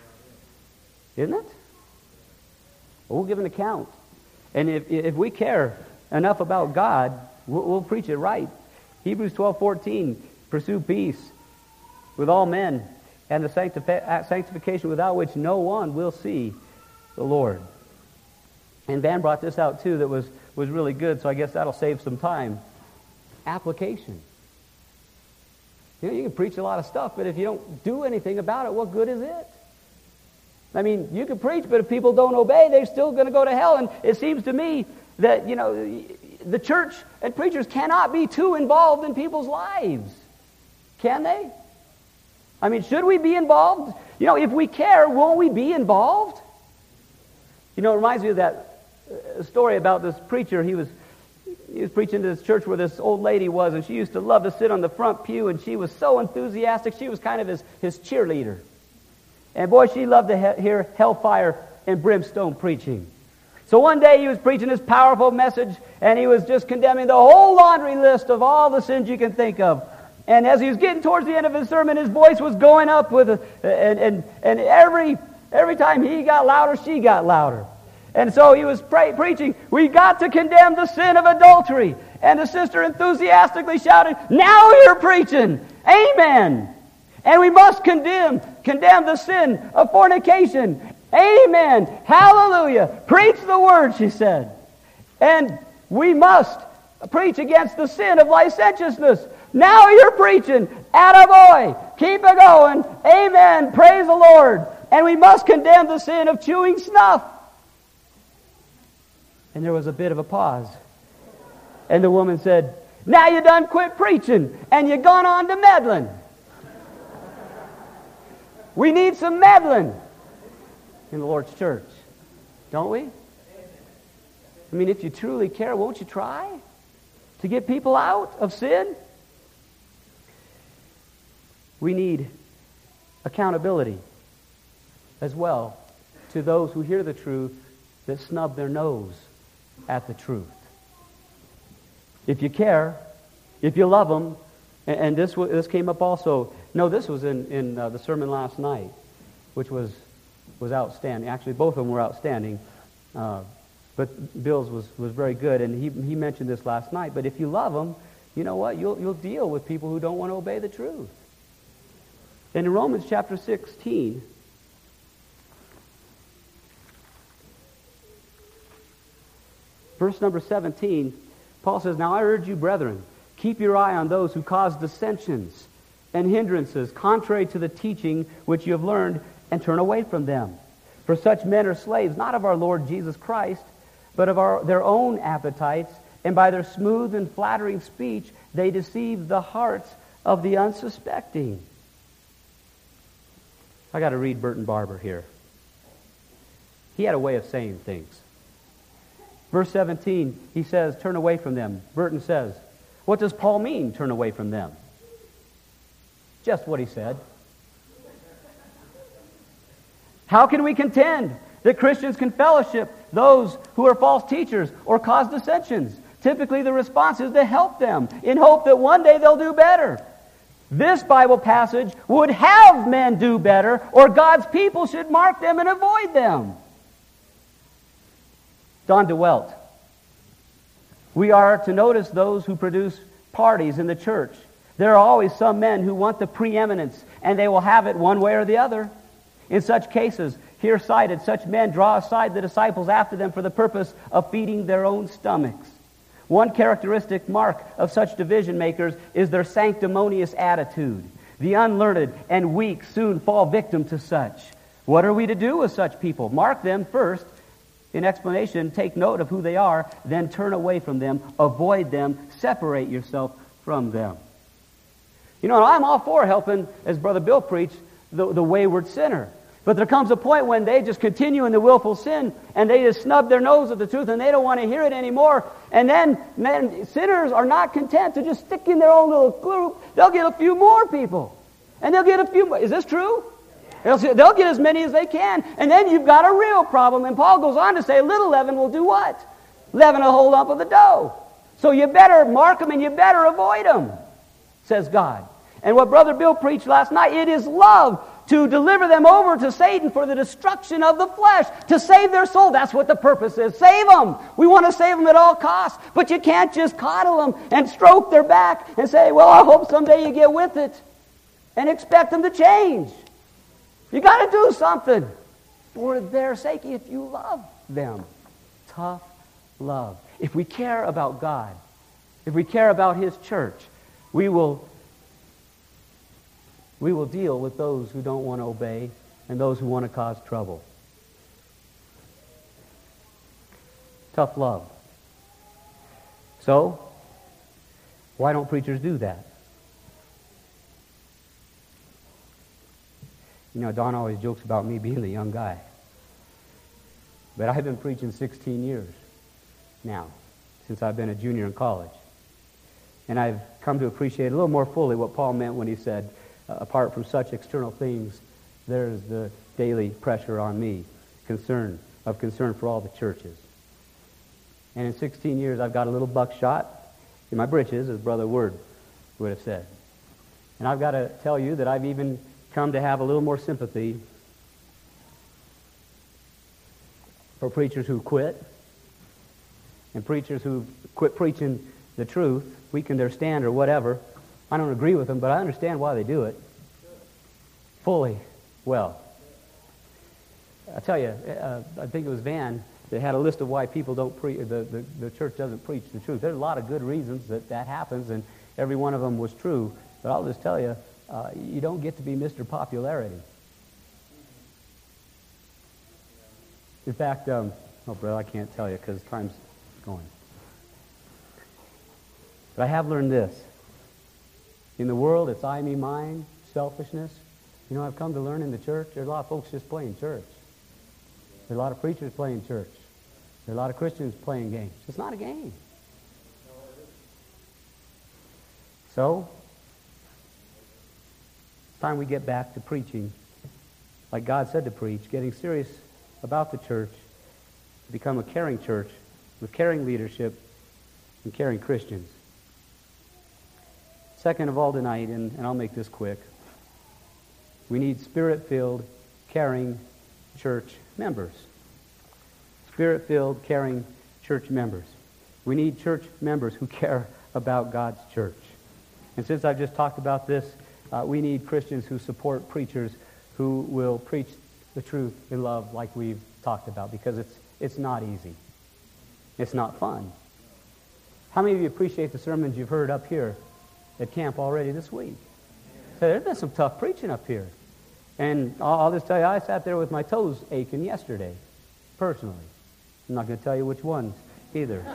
Isn't it? We'll give an account. And if, if we care enough about God, we'll, we'll preach it right. Hebrews twelve fourteen, pursue peace with all men and the sanctifi- sanctification without which no one will see the Lord. And Van brought this out too that was, was really good, so I guess that'll save some time. Application. You know, you can preach a lot of stuff, but if you don't do anything about it, what good is it? I mean, you can preach, but if people don't obey, they're still going to go to hell. And it seems to me that, you know, the church and preachers cannot be too involved in people's lives. Can they? I mean, should we be involved? You know, if we care, won't we be involved? You know, it reminds me of that story about this preacher. He was he was preaching to this church where this old lady was, and she used to love to sit on the front pew, and she was so enthusiastic. She was kind of his, his cheerleader. And boy, she loved to he- hear hellfire and brimstone preaching. So one day he was preaching this powerful message, and he was just condemning the whole laundry list of all the sins you can think of. And as he was getting towards the end of his sermon, his voice was going up with, a, and and and every every time he got louder, she got louder. And so he was pre- preaching, we got to condemn the sin of adultery. And the sister enthusiastically shouted, now you're preaching, amen. And we must condemn, condemn the sin of fornication. Amen. Hallelujah. Preach the word, she said. And we must preach against the sin of licentiousness. Now you're preaching. Attaboy. Keep it going. Amen. Praise the Lord. And we must condemn the sin of chewing snuff. And there was a bit of a pause. And the woman said, now you done quit preaching and you gone on to meddling. We need some meddling in the Lord's church, don't we? I mean, if you truly care, won't you try to get people out of sin? We need accountability as well to those who hear the truth that snub their nose at the truth. If you care, if you love them, and, and this this came up also. No, this was in in uh, the sermon last night, which was was outstanding. Actually, both of them were outstanding. Uh, but Bill's was, was very good, and he he mentioned this last night. But if you love them, you know what? You'll you'll deal with people who don't want to obey the truth. And in Romans chapter sixteen, verse number seventeen, Paul says, "Now I urge you, brethren, keep your eye on those who cause dissensions and hindrances contrary to the teaching which you have learned, and turn away from them. For such men are slaves, not of our Lord Jesus Christ, but of our, their own appetites, and by their smooth and flattering speech they deceive the hearts of the unsuspecting." I got to read Burton Barber here. He had a way of saying things. Verse seventeen, he says, "Turn away from them." Burton says, "What does Paul mean, turn away from them?" Just what he said. How can we contend that Christians can fellowship those who are false teachers or cause dissensions? Typically the response is to help them in hope that one day they'll do better. This Bible passage would have men do better, or God's people should mark them and avoid them. Don DeWelt. We are to notice those who produce parties in the church. There are always some men who want the preeminence, and they will have it one way or the other. In such cases, here cited, such men draw aside the disciples after them for the purpose of feeding their own stomachs. One characteristic mark of such division makers is their sanctimonious attitude. The unlearned and weak soon fall victim to such. What are we to do with such people? Mark them first. In explanation, take note of who they are, then turn away from them, avoid them, separate yourself from them. You know, I'm all for helping, as Brother Bill preached, the, the wayward sinner. But there comes a point when they just continue in the willful sin, and they just snub their nose at the truth, and they don't want to hear it anymore. And then, man, sinners are not content to just stick in their own little group. They'll get a few more people. And they'll get a few more. Is this true? They'll, they'll get as many as they can. And then you've got a real problem. And Paul goes on to say, little leaven will do what? Leaven a whole lump of the dough. So you better mark them and you better avoid them, says God. And what Brother Bill preached last night, it is love to deliver them over to Satan for the destruction of the flesh, to save their soul. That's what the purpose is. Save them. We want to save them at all costs. But you can't just coddle them and stroke their back and say, well, I hope someday you get with it, and expect them to change. You got to do something for their sake if you love them. Tough love. If we care about God, if we care about His church, we will we will deal with those who don't want to obey and those who want to cause trouble. Tough love. So, why don't preachers do that? You know, Don always jokes about me being a young guy. But I've been preaching sixteen years now, since I've been a junior in college. And I've come to appreciate a little more fully what Paul meant when he said, uh, apart from such external things, there's the daily pressure on me, concern, of concern for all the churches. And in sixteen years, I've got a little buckshot in my britches, as Brother Word would have said. And I've got to tell you that I've even come to have a little more sympathy for preachers who quit, and preachers who quit preaching the truth, weaken their stand or whatever. I don't agree with them, but I understand why they do it fully well. I tell you, uh, I think it was Van that had a list of why people don't pre- the, the, the church doesn't preach the truth. There's a lot of good reasons that that happens, and every one of them was true. But I'll just tell you, uh, you don't get to be Mister Popularity. In fact, um, oh, brother, I can't tell you because time's going. But I have learned this. In the world, it's I, me, mine, selfishness. You know, I've come to learn in the church, there's a lot of folks just playing church. There's a lot of preachers playing church. There are a lot of Christians playing games. It's not a game. So, it's time we get back to preaching like God said to preach, getting serious about the church, become a caring church with caring leadership and caring Christians. Second of all tonight, and, and I'll make this quick, we need Spirit-filled, caring church members. Spirit-filled, caring church members. We need church members who care about God's church. And since I've just talked about this, uh, we need Christians who support preachers who will preach the truth in love like we've talked about, because it's it's not easy. It's not fun. How many of you appreciate the sermons you've heard up here at camp already this week? So there's been some tough preaching up here. And I'll, I'll just tell you, I sat there with my toes aching yesterday, personally. I'm not going to tell you which ones either.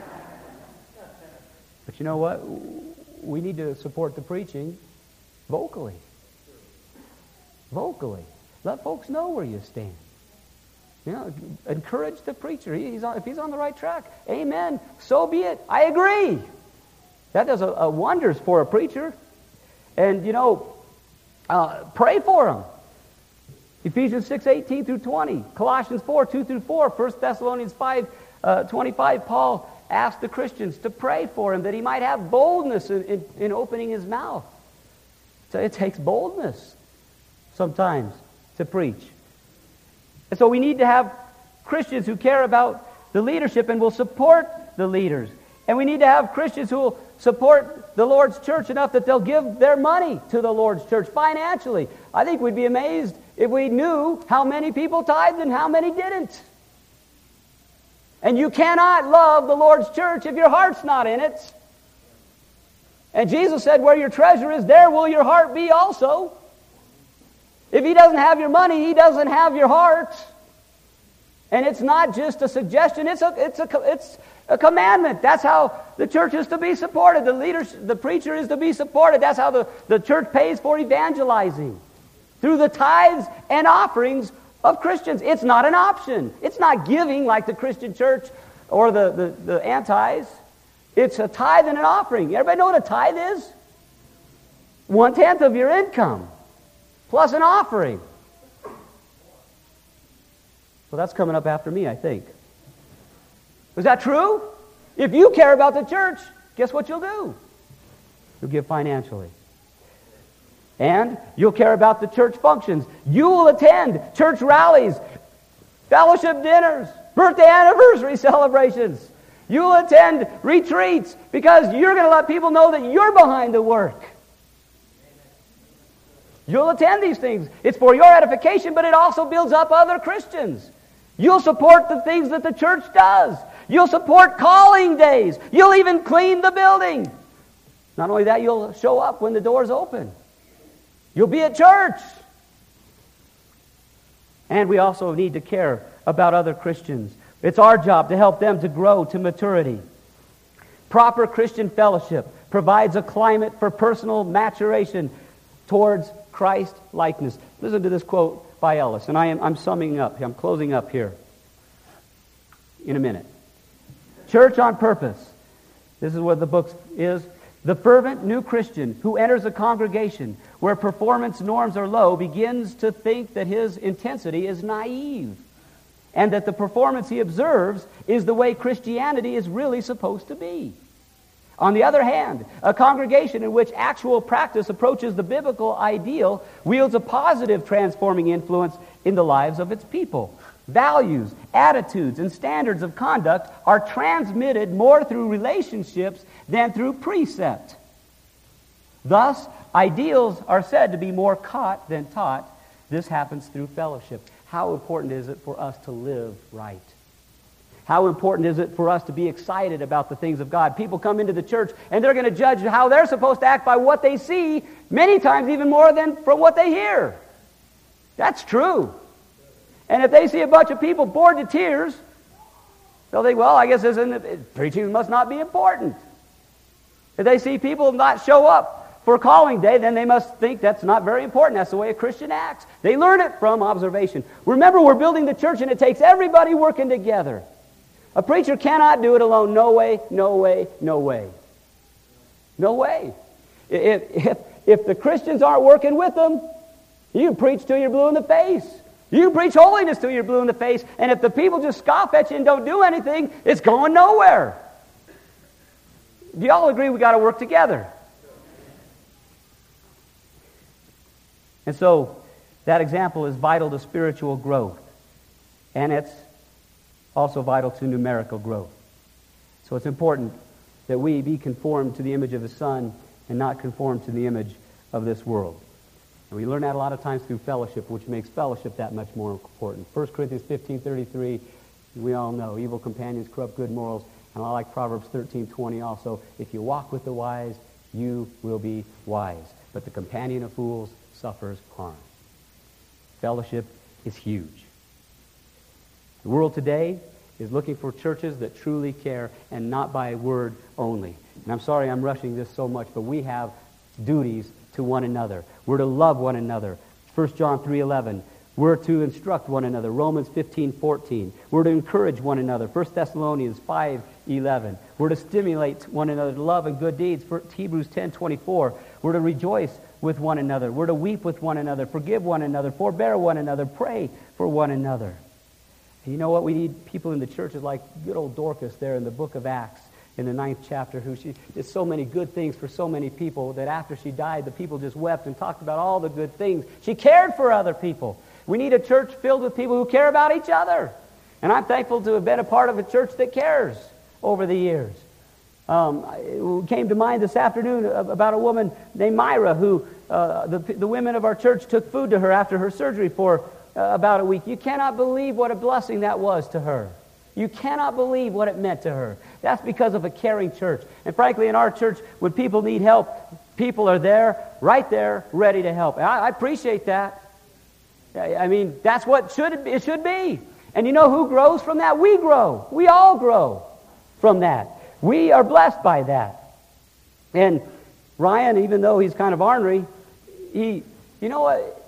But you know what? We need to support the preaching vocally. Vocally. Let folks know where you stand. You know, encourage the preacher. He, he's on, if he's on the right track, amen. So be it. I agree. That does a, a wonders for a preacher. And, you know, uh, pray for him. Ephesians six, eighteen through twenty. Colossians four, two through four. First Thessalonians five, uh, twenty-five. Paul asked the Christians to pray for him that he might have boldness in, in, in opening his mouth. So it takes boldness sometimes to preach. And so we need to have Christians who care about the leadership and will support the leaders. And we need to have Christians who will support the Lord's church enough that they'll give their money to the Lord's church financially. I think we'd be amazed if we knew how many people tithed and how many didn't. And you cannot love the Lord's church if your heart's not in it. And Jesus said, where your treasure is, there will your heart be also. If he doesn't have your money, he doesn't have your heart. And it's not just a suggestion, it's a, it's a, it's a commandment. That's how the church is to be supported. The leader, the preacher is to be supported. That's how the, the church pays for evangelizing. Through the tithes and offerings of Christians. It's not an option. It's not giving like the Christian church or the, the, the antis. It's a tithe and an offering. Everybody know what a tithe is? One-tenth of your income. Plus an offering. Well, that's coming up after me, I think. Is that true? If you care about the church, guess what you'll do? You'll give financially. And you'll care about the church functions. You will attend church rallies, fellowship dinners, birthday anniversary celebrations. You'll attend retreats because you're going to let people know that you're behind the work. You'll attend these things. It's for your edification, but it also builds up other Christians. You'll support the things that the church does. You'll support calling days. You'll even clean the building. Not only that, you'll show up when the doors open. You'll be at church. And we also need to care about other Christians. It's our job to help them to grow to maturity. Proper Christian fellowship provides a climate for personal maturation towards Christ likeness. Listen to this quote by Ellis, and I am I'm summing up. I'm closing up here in a minute. Church on purpose. This is what the book is. The fervent new Christian who enters a congregation where performance norms are low begins to think that his intensity is naive, and that the performance he observes is the way Christianity is really supposed to be. On the other hand, a congregation in which actual practice approaches the biblical ideal wields a positive transforming influence in the lives of its people. Values, attitudes, and standards of conduct are transmitted more through relationships than through precept. Thus, ideals are said to be more caught than taught. This happens through fellowship. How important is it for us to live right? How important is it for us to be excited about the things of God? People come into the church and they're going to judge how they're supposed to act by what they see, many times even more than from what they hear. That's true. And if they see a bunch of people bored to tears, they'll think, well, I guess this isn't, preaching must not be important. If they see people not show up for calling day, then they must think that's not very important. That's the way a Christian acts. They learn it from observation. Remember, we're building the church and it takes everybody working together. A preacher cannot do it alone. No way, no way, no way. No way. If, if, if the Christians aren't working with them, you preach till you're blue in the face. You can preach holiness till you're blue in the face, and if the people just scoff at you and don't do anything, it's going nowhere. Do y'all agree we got to work together? And so, that example is vital to spiritual growth. And it's also vital to numerical growth. So it's important that we be conformed to the image of the Son and not conformed to the image of this world. And we learn that a lot of times through fellowship, which makes fellowship that much more important. First Corinthians fifteen thirty-three, we all know, evil companions corrupt good morals. And I like Proverbs thirteen twenty also, if you walk with the wise, you will be wise. But the companion of fools suffers harm. Fellowship is huge. The world today is looking for churches that truly care and not by word only. And I'm sorry I'm rushing this so much, but we have duties to one another. We're to love one another. First John three eleven. We're to instruct one another. Romans fifteen fourteen. We're to encourage one another. First Thessalonians five eleven. We're to stimulate one another to love and good deeds. First Hebrews ten twenty-four. We're to rejoice with one another. We're to weep with one another, forgive one another, forbear one another, pray for one another. And you know what? We need people in the churches like good old Dorcas there in the book of Acts in the ninth chapter, who she did so many good things for so many people that after she died, the people just wept and talked about all the good things. She cared for other people. We need a church filled with people who care about each other. And I'm thankful to have been a part of a church that cares over the years. Um, it came to mind this afternoon about a woman named Myra who uh, the, the women of our church took food to her after her surgery for uh, about a week. You cannot believe what a blessing that was to her. You cannot believe what it meant to her. That's because of a caring church. And frankly, in our church, when people need help, people are there, right there, ready to help. And I, I appreciate that. I mean, that's what should it should be. And you know who grows from that? We grow. We all grow from that. We are blessed by that. And Ryan, even though he's kind of ornery, he, you know what?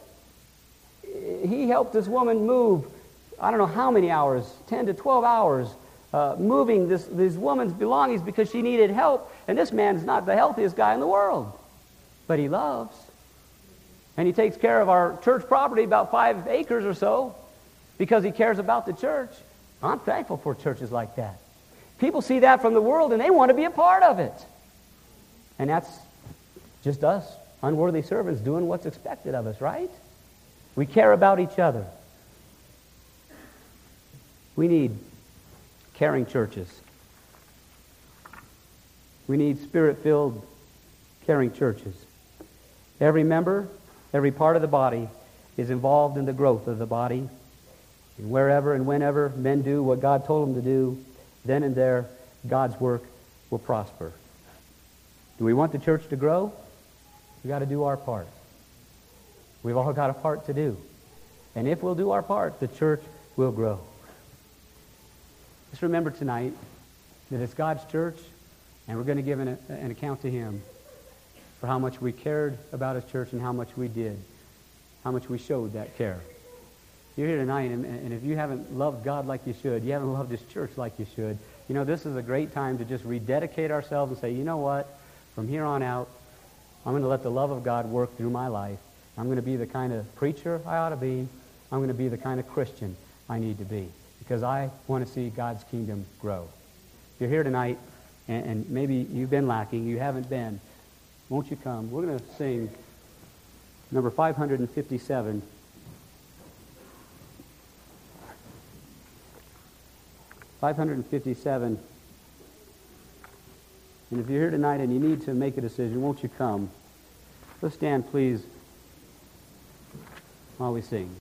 He helped this woman move, I don't know how many hours, ten to twelve hours, uh, moving this, this woman's belongings because she needed help. And this man's not the healthiest guy in the world, but he loves. And he takes care of our church property, about five acres or so, because he cares about the church. I'm thankful for churches like that. People see that from the world, and they want to be a part of it. And that's just us, unworthy servants, doing what's expected of us, right? We care about each other. We need caring churches. We need spirit-filled, caring churches. Every member, every part of the body is involved in the growth of the body. And wherever and whenever men do what God told them to do, then and there, God's work will prosper. Do we want the church to grow? We've got to do our part. We've all got a part to do. And if we'll do our part, the church will grow. Just remember tonight that it's God's church, and we're going to give an, an account to Him for how much we cared about His church and how much we did, how much we showed that care. You're here tonight, and, and if you haven't loved God like you should, you haven't loved His church like you should, you know, this is a great time to just rededicate ourselves and say, you know what, from here on out, I'm going to let the love of God work through my life. I'm going to be the kind of preacher I ought to be. I'm going to be the kind of Christian I need to be, because I want to see God's kingdom grow. If you're here tonight, and, and maybe you've been lacking, you haven't been, won't you come? We're going to sing number five hundred fifty-seven. five hundred fifty-seven. And if you're here tonight and you need to make a decision, won't you come? Let's stand, please, while we sing.